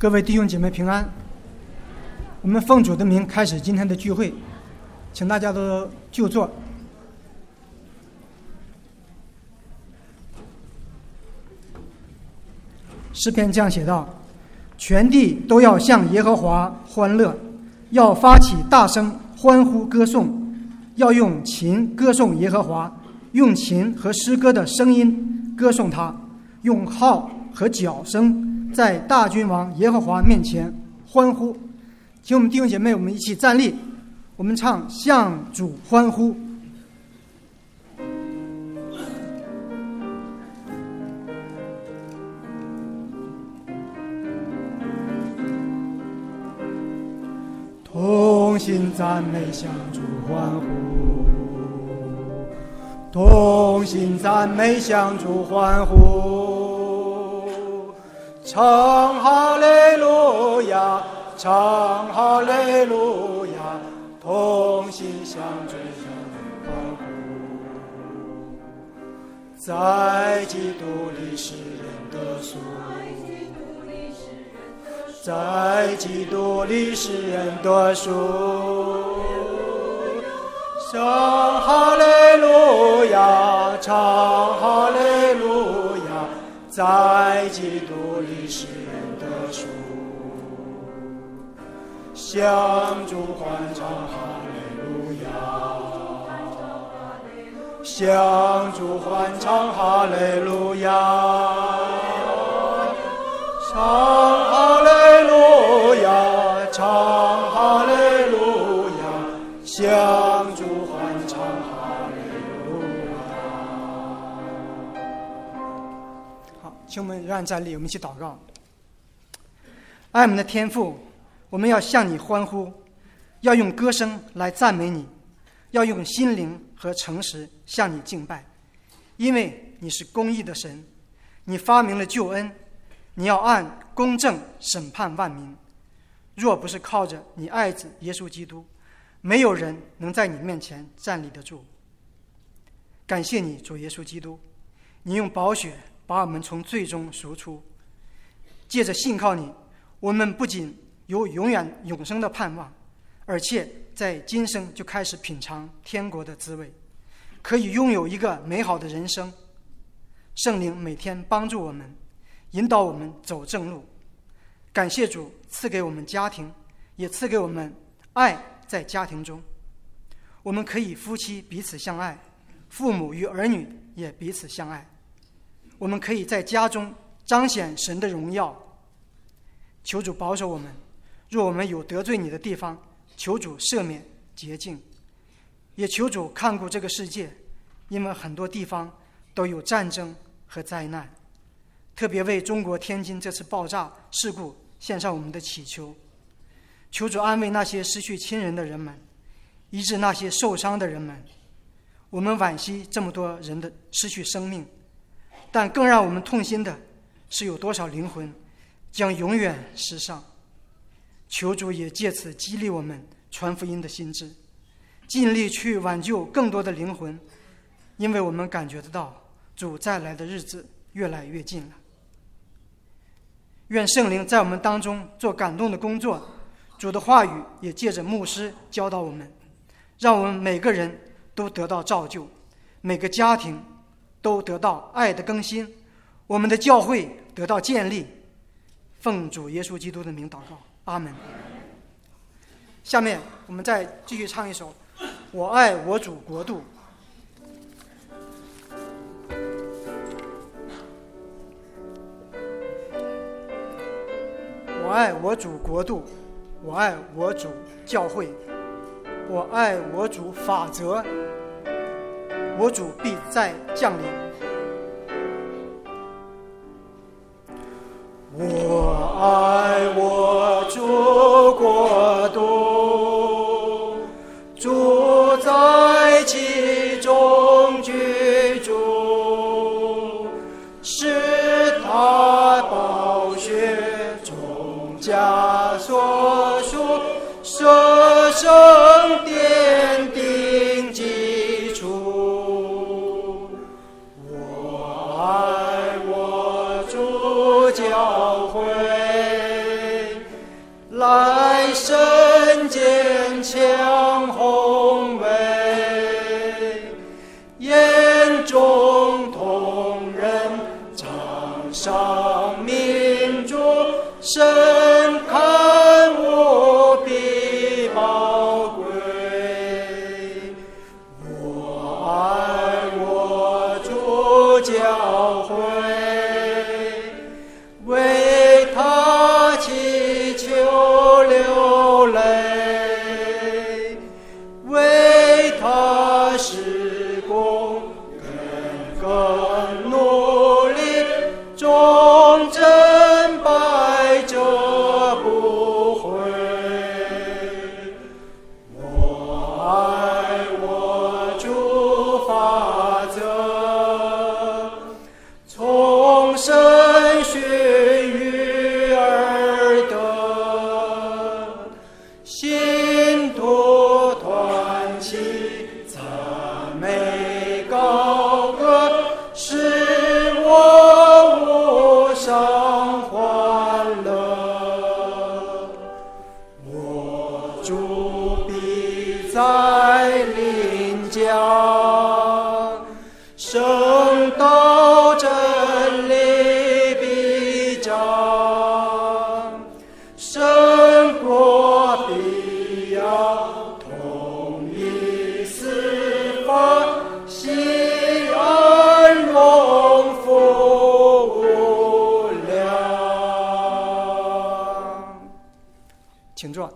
各位弟兄姐妹平安。我们奉主的名开始今天的聚会，请大家都就坐。诗篇这样写道：全地都要向耶和华欢乐，要发起大声欢呼歌颂，要用琴歌颂耶和华，用琴和诗歌的声音歌颂他，用号和角声在大君王耶和华面前欢呼。请我们弟兄姐妹，我们一起站立，我们唱向主欢呼。同心赞美向主欢呼，同心赞美向主欢呼，唱哈利路亚，唱哈利路亚，同心向主欢呼，在基督里使人得赎，在基督里使人得赎，唱哈利路亚，唱哈利路亚，在基督里使人得赎，向主欢唱哈利路亚，向主欢唱哈利路亚，唱哈利路亚，唱哈利路亚，向主欢唱哈利路亚。好，请我们仍然站立，我们一起祷告。爱我们的天父，我们要向你欢呼，要用歌声来赞美你，要用心灵和诚实向你敬拜，因为你是公义的神，你发明了救恩，你要按公正审判万民。若不是靠着你爱子耶稣基督，没有人能在你面前站立得住。感谢你，主耶稣基督，你用宝血把我们从罪中赎出，借着信靠你，我们不仅有永远永生的盼望，而且在今生就开始品尝天国的滋味，可以拥有一个美好的人生。圣灵每天帮助我们，引导我们走正路。感谢主赐给我们家庭，也赐给我们爱，在家庭中我们可以夫妻彼此相爱，父母与儿女也彼此相爱，我们可以在家中彰显神的荣耀。求主保守我们，若我们有得罪你的地方，求主赦免洁净，也求主看顾这个世界，因为很多地方都有战争和灾难，特别为中国天津这次爆炸事故献上我们的祈求。求主安慰那些失去亲人的人们，医治那些受伤的人们。我们惋惜这么多人的失去生命，但更让我们痛心的是有多少灵魂将永远失丧。求主也借此激励我们传福音的心志，尽力去挽救更多的灵魂，因为我们感觉得到主再来的日子越来越近了。愿圣灵在我们当中做感动的工作，主的话语也借着牧师教导我们，让我们每个人都得到造就，每个家庭都得到爱的更新，我们的教会得到建立。奉主耶稣基督的名祷告，阿们。下面我们再继续唱一首《我爱我主国度》。我爱我主国度，我爱我主教会，我爱我主法则，我主必再降临。我爱我主国度，住在其中居住，是他宝血枷所属，舍生奠定基础。我爱我主教会， 来身坚强宏伟，眼中同人掌上明珠，深看无比宝贵。我爱我主教会，为他祈求流泪，为他施工更努力，忠贞败者不悔。我爱我主法则，从神学育而得，信徒团契赞美高歌，使我无上欢乐。我主必在临家，圣道真理必彰，圣国必要统一四方，喜安荣福无量。请坐。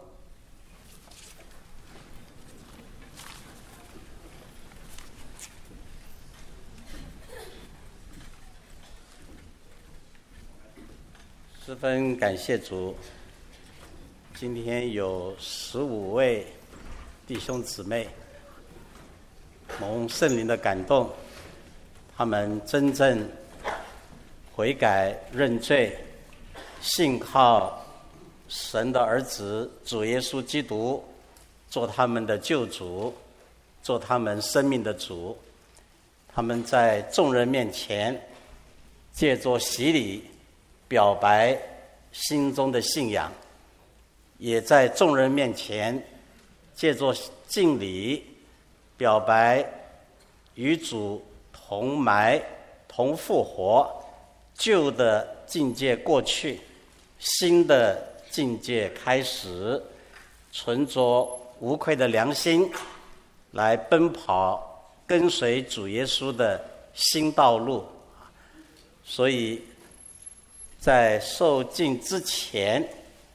十分感谢主，今天有15位弟兄姊妹蒙圣灵的感动，他们真正悔改认罪，信靠神的儿子主耶稣基督做他们的救主，做他们生命的主。他们在众人面前借着洗礼表白心中的信仰，也在众人面前借着敬礼表白与主同埋同复活，旧的境界过去，新的境界开始，存着无愧的良心来奔跑跟随主耶稣的新道路。所以在受浸之前，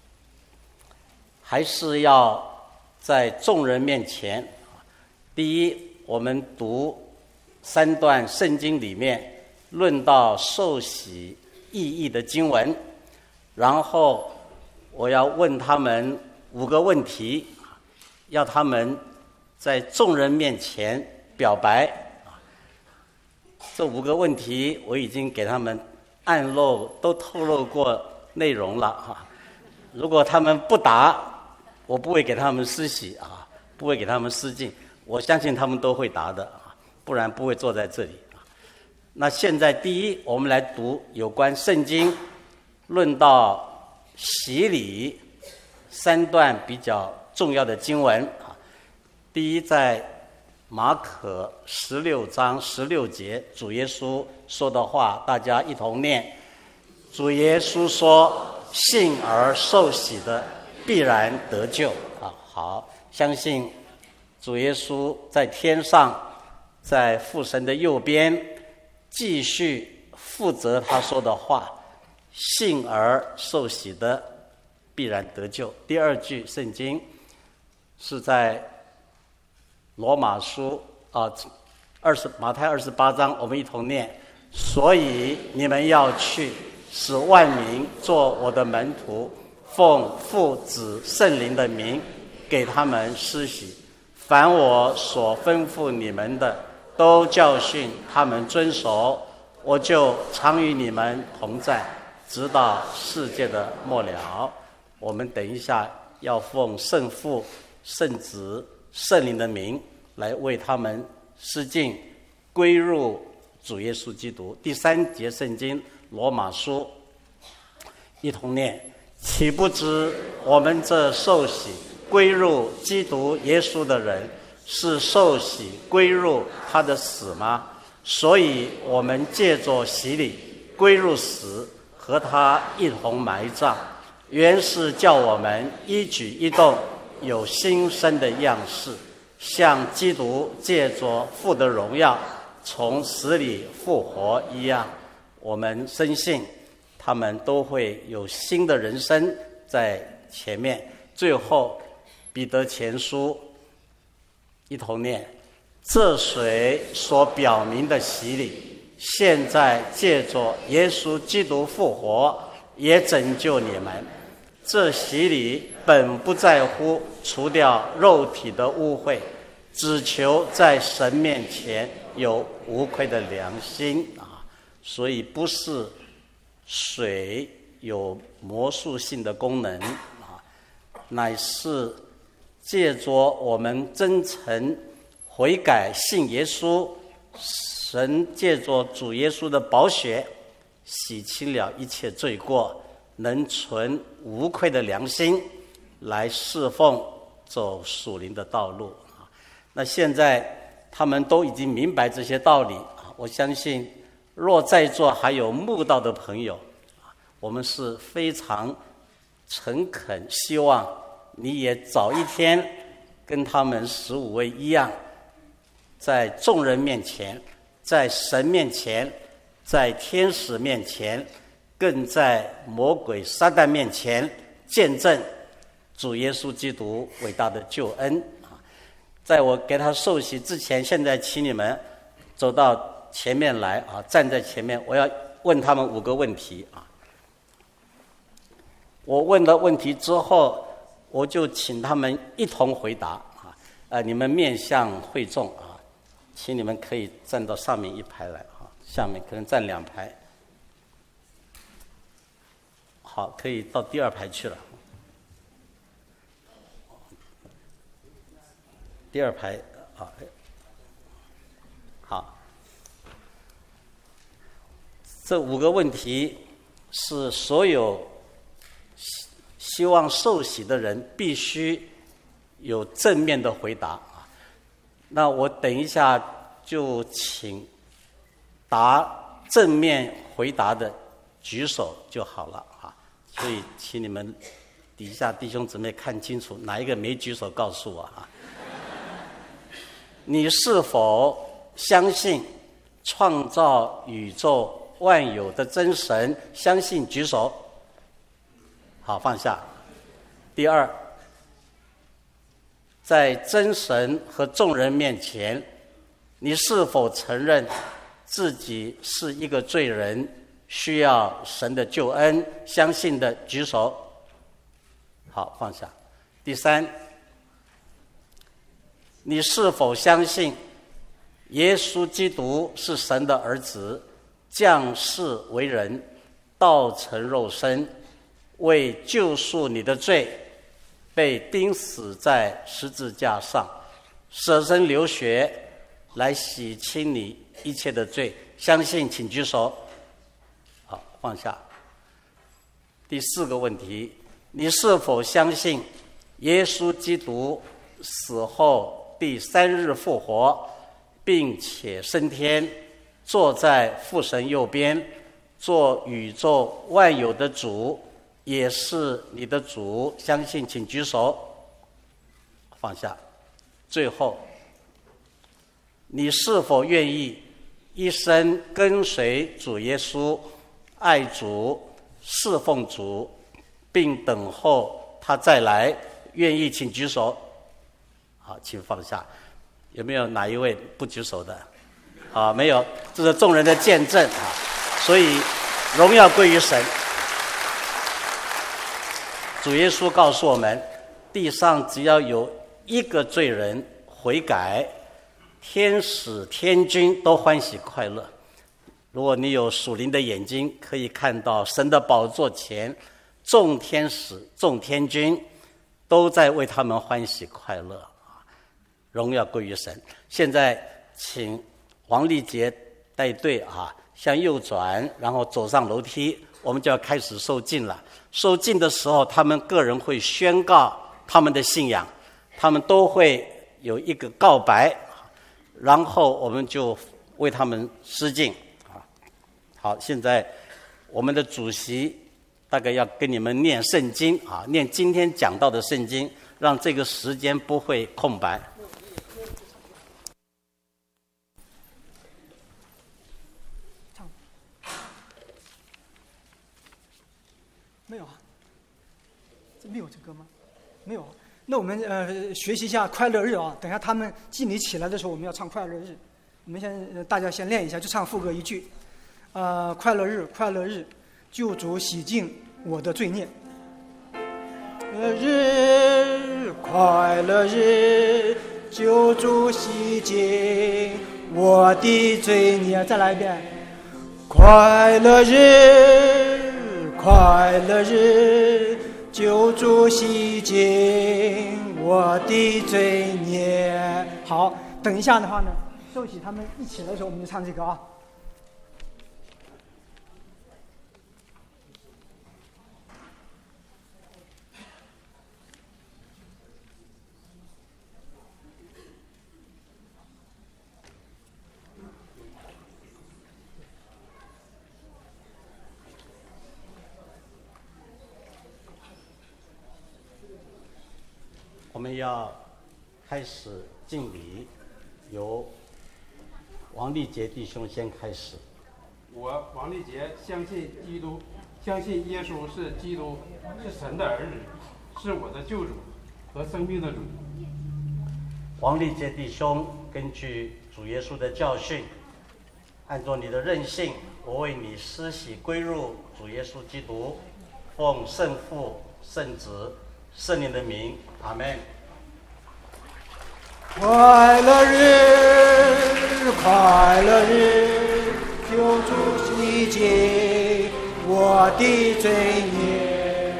还是要在众人面前，第一，我们读3段圣经里面论到受洗意义的经文，然后我要问他们5个问题，要他们在众人面前表白。这5个问题我已经给他们暗露都透露过内容了哈。如果他们不答，我不会给他们施洗啊，不会给他们施浸，我相信他们都会答的啊，不然不会坐在这里啊。那现在第一，我们来读有关圣经论到洗礼3段比较重要的经文啊。第一，在马可16章16节，主耶稣说的话，大家一同念。主耶稣说：信而受洗的必然得救。好，相信主耶稣在天上，在父神的右边，继续负责他说的话，信而受洗的必然得救。第2句圣经是在罗马书马太28章，我们一同念。所以你们要去，使万民做我的门徒，奉父子圣灵的名给他们施洗，凡我所吩咐你们的，都教训他们遵守，我就常与你们同在，直到世界的末了。我们等一下要奉圣父、圣子、圣灵的名来为他们施浸，归入主耶稣基督。第3节圣经罗马书一同念。岂不知我们这受洗归入基督耶稣的人，是受洗归入他的死吗？所以我们借着洗礼归入死，和他一同埋葬，原是叫我们一举一动有新生的样式，像基督借着父的荣耀从死里复活一样。我们深信他们都会有新的人生在前面。最后彼得前书一同念：这水所表明的洗礼，现在借着耶稣基督复活，也拯救你们。这洗礼本不在乎除掉肉体的污秽，只求在神面前有无愧的良心啊！所以不是水有魔术性的功能啊，乃是借着我们真诚悔改信耶稣，神借着主耶稣的宝血洗清了一切罪过，能存无愧的良心来侍奉走属灵的道路。那现在他们都已经明白这些道理，我相信若在座还有慕道的朋友，我们是非常诚恳希望你也早一天跟他们15位一样，在众人面前，在神面前，在天使面前，更在魔鬼撒旦面前见证主耶稣基督伟大的救恩。在我给他受洗之前，现在请你们走到前面来啊，站在前面，我要问他们5个问题啊。我问了问题之后，我就请他们一同回答啊。你们面向会众啊，请你们可以站到上面一排来啊，下面可能站2排。好，可以到第2排去了。第2排啊，好。这5个问题是所有希望受洗的人必须有正面的回答啊。那我等一下就请答正面回答的举手就好了啊。所以请你们底下弟兄姊妹看清楚，哪一个没举手告诉我啊。你是否相信创造宇宙万有的真神？相信举手。好，放下。第2，在真神和众人面前，你是否承认自己是一个罪人，需要神的救恩？相信的举手。好，放下。第3，你是否相信耶稣基督是神的儿子，降世为人，道成肉身，为救赎你的罪，被钉死在十字架上，舍身流血来洗清你一切的罪？相信请举手。好，放下。第4个问题，你是否相信耶稣基督死后第3日复活，并且升天，坐在父神右边，做宇宙万有的主，也是你的主？相信请举手。放下。最后，你是否愿意一生跟随主耶稣，爱主，侍奉主，并等候他再来？愿意请举手。好，请放下。有没有哪一位不举手的？啊，没有，这是众人的见证啊！所以荣耀归于神。主耶稣告诉我们，地上只要有一个罪人悔改，天使天君都欢喜快乐。如果你有属灵的眼睛，可以看到神的宝座前，众天使众天君都在为他们欢喜快乐。荣耀归于神。现在请王丽杰带队啊，向右转，然后走上楼梯，我们就要开始受浸了。 受浸的时候，他们个人会宣告他们的信仰，他们都会有一个告白，然后我们就为他们施浸。好，现在我们的主席大概要跟你们念圣经啊，念今天讲到的圣经，让这个时间不会空白。 没有啊，这没有这歌吗？没有。那我们学习一下快乐日啊，等一下他们敬礼起来的时候，我们要唱快乐日。我们先大家先练一下，就唱副歌一句。快乐日，快乐日，救主洗净我的罪孽。快乐日，救主洗净我的罪孽。再来一遍。快乐日，快乐日，救主洗净我的罪孽。好，等一下的话呢，受洗他们一起来的时候，我们就唱这个啊。 我们要开始敬礼，由王立杰弟兄先开始。 我王立杰相信基督，相信耶稣是基督，是神的儿子，是我的救主和生命的主。 王立杰弟兄根据主耶稣的教训，按照你的任性，我为你施洗归入主耶稣基督，奉圣父、圣子、圣灵的名，阿们。 快乐日，快乐日，救主洗净我的罪孽。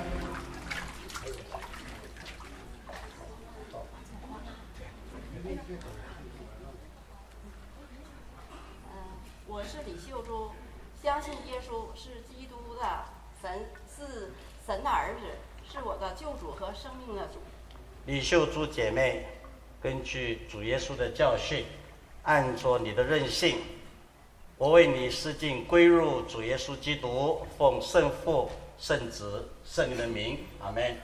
我是李秀珠，相信耶稣是基督的神，是神的儿子，是我的救主和生命的主。 李秀珠姐妹，根据主耶稣的教训，按着你的任性，我为你施浸归入主耶稣基督，奉圣父、圣子、圣灵的名，阿们。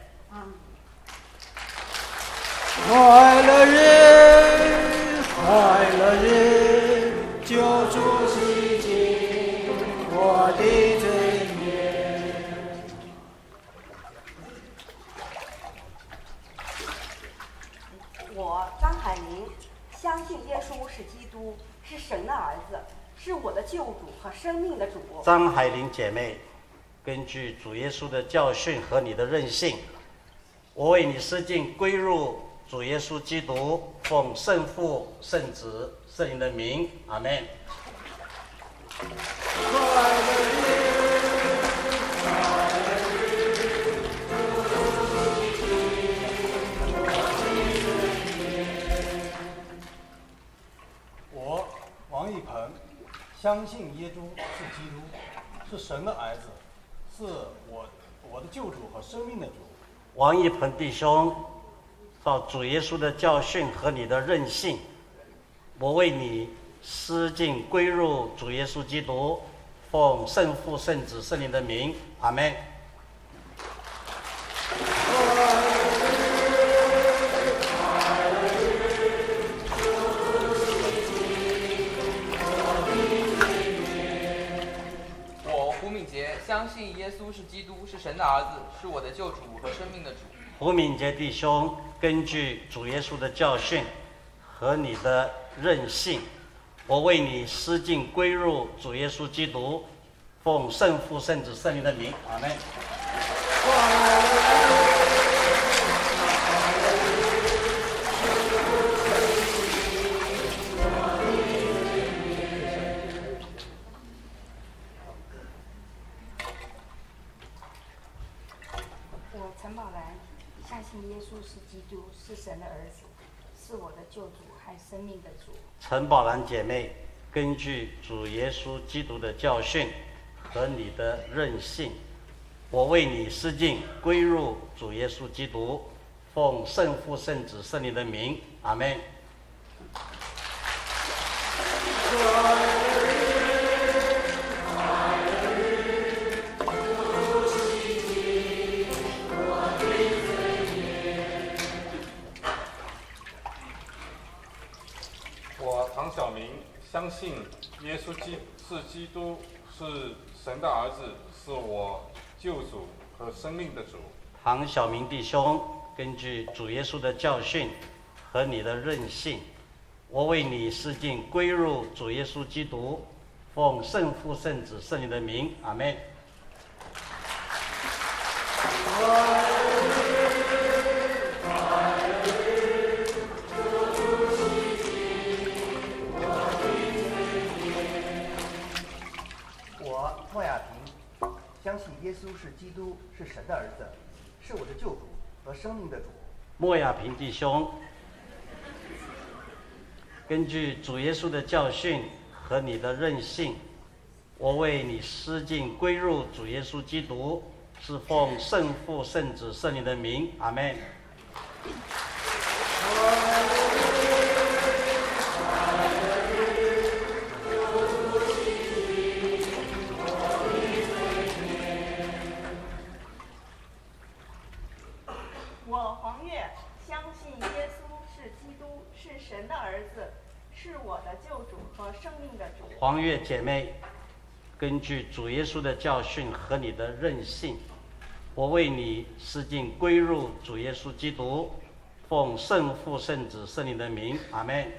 快乐日，快乐日，救主洗净我的罪孽。 我张海玲相信耶稣是基督，是神的儿子，是我的救主和生命的主。 张海玲姐妹，根据主耶稣的教训和你的任性，我为你施浸归入主耶稣基督，奉圣父、圣子、圣灵的名，阿们。 我王一鹏相信耶稣是基督，是神的儿子，是我的救主和生命的主。 王一鹏弟兄，照主耶稣的教训和你的任性，我为你施浸归入主耶稣基督，奉圣父、圣子、圣灵的名，阿们。 我胡敏杰相信耶稣是基督，是神的儿子，是我的救主和生命的主。 胡敏杰弟兄，根据主耶稣的教训和你的任性，我为你施浸归入主耶稣基督，奉圣父、圣子、圣灵的名，阿们。 我陈宝兰相信耶稣是基督，是神的儿子，是我的救主和生命的主。 陈宝兰姐妹，根据主耶稣基督的教训和你的任性， 我为你施浸归入主耶稣基督，奉圣父、圣子、圣灵的名，阿们。 我唐小明相信耶稣是基督，是神的儿子，是我救主和生命的主。 唐小明弟兄，根据主耶稣的教训和你的任性，我为你施浸归入主耶稣基督，奉圣父、圣子、圣灵的名，阿们。 我莫亚平相信耶稣是基督，是神的儿子，是我的救主和生命的主。 莫亚平弟兄，根据主耶稣的教训和你的任性，我为你施浸归入主耶稣基督，是奉圣父、圣子、圣灵的名，阿们。 我黄月相信耶稣是基督，是神的儿子，是我的救主和生命的主。 黄月姐妹，根据主耶稣的教训和你的任性，我为你施浸归入主耶稣基督，奉圣父、圣子、圣灵的名，阿们。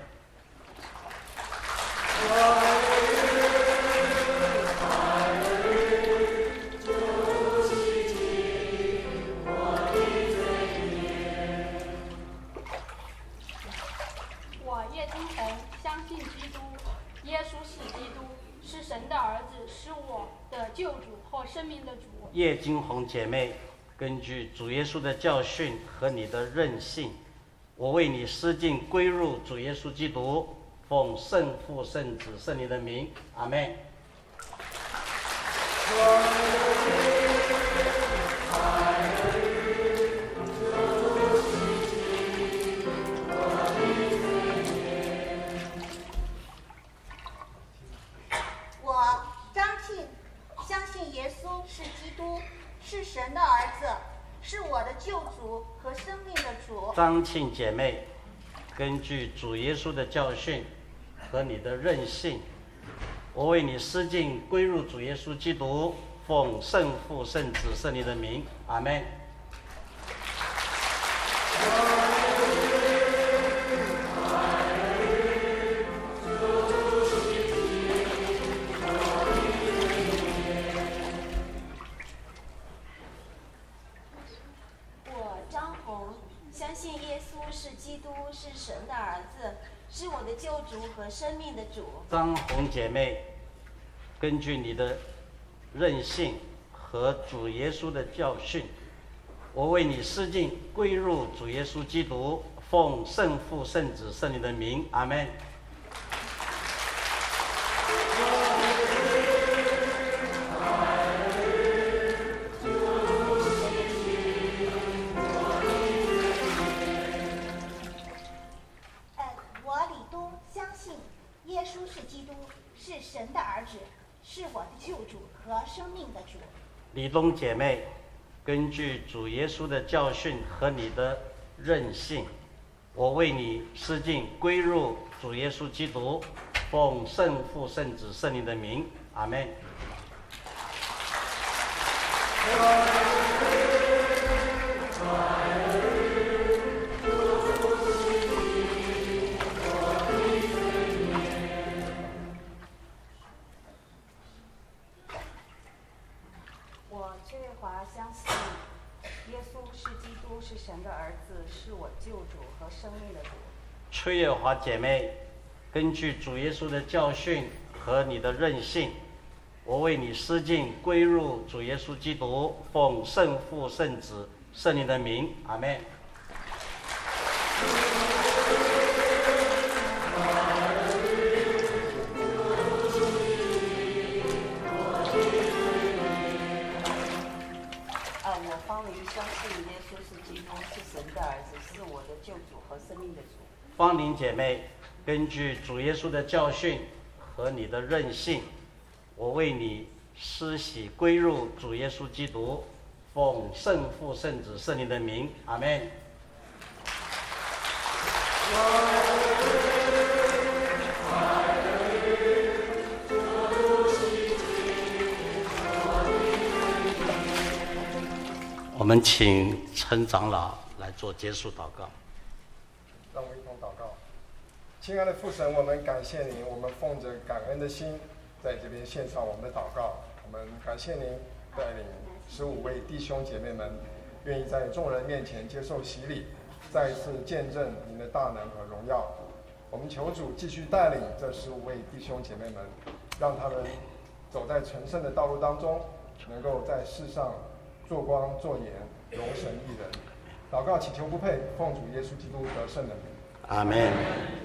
我叶金红相信基督，耶稣是基督，是神的儿子，是我的救主和生命的主。 叶金红姐妹，根据主耶稣的教训和你的任性，我为你施浸归入主耶稣基督，奉圣父、圣子、圣灵的名，阿们。 我张庆相信耶稣是基督，是神的儿子，是我的救主和生命的主。 张庆姐妹，根据主耶稣的教训和你的任性，我为你施浸归入主耶稣基督，奉圣父、圣子、圣灵的名，阿们。 我张红相信耶稣是基督，是神的儿子，是我的救主和生命的主。 张红姐妹，根据你的任性和主耶稣的教训，我为你施浸归入主耶稣基督，奉圣父、圣子、圣灵的名，阿们。 我李东相信耶稣是基督，是神的儿子，是我的救主和生命的主。 李东姐妹，根据主耶稣的教训和你的任性，我为你施浸归入主耶稣基督，奉圣父、圣子、圣灵的名，阿们。 我崔月华相信耶稣是基督，是神的儿子，是我救主和生命的主。 崔月华姐妹，根据主耶稣的教训和你的任性，我为你施浸归入主耶稣基督，奉圣父、圣子、圣灵的名，阿们。 是基督，是神的儿子，是我的救主和生命的主。 芳龄姐妹，根据主耶稣的教训和你的任性，我为你施洗归入主耶稣基督，奉圣父、圣子、圣灵的名，阿们。我们请陈长老来做结束祷告。 让我们一同祷告。亲爱的父神，我们感谢您，我们奉着感恩的心，在这边献上我们的祷告。我们感谢您带领15位弟兄姐妹们，愿意在众人面前接受洗礼，再一次见证您的大能和荣耀。我们求主继续带领这15位弟兄姐妹们，让他们走在成圣的道路当中，能够在世上做光做盐，荣神益人。祷告祈求不配，奉主耶稣基督得胜的名， 阿们。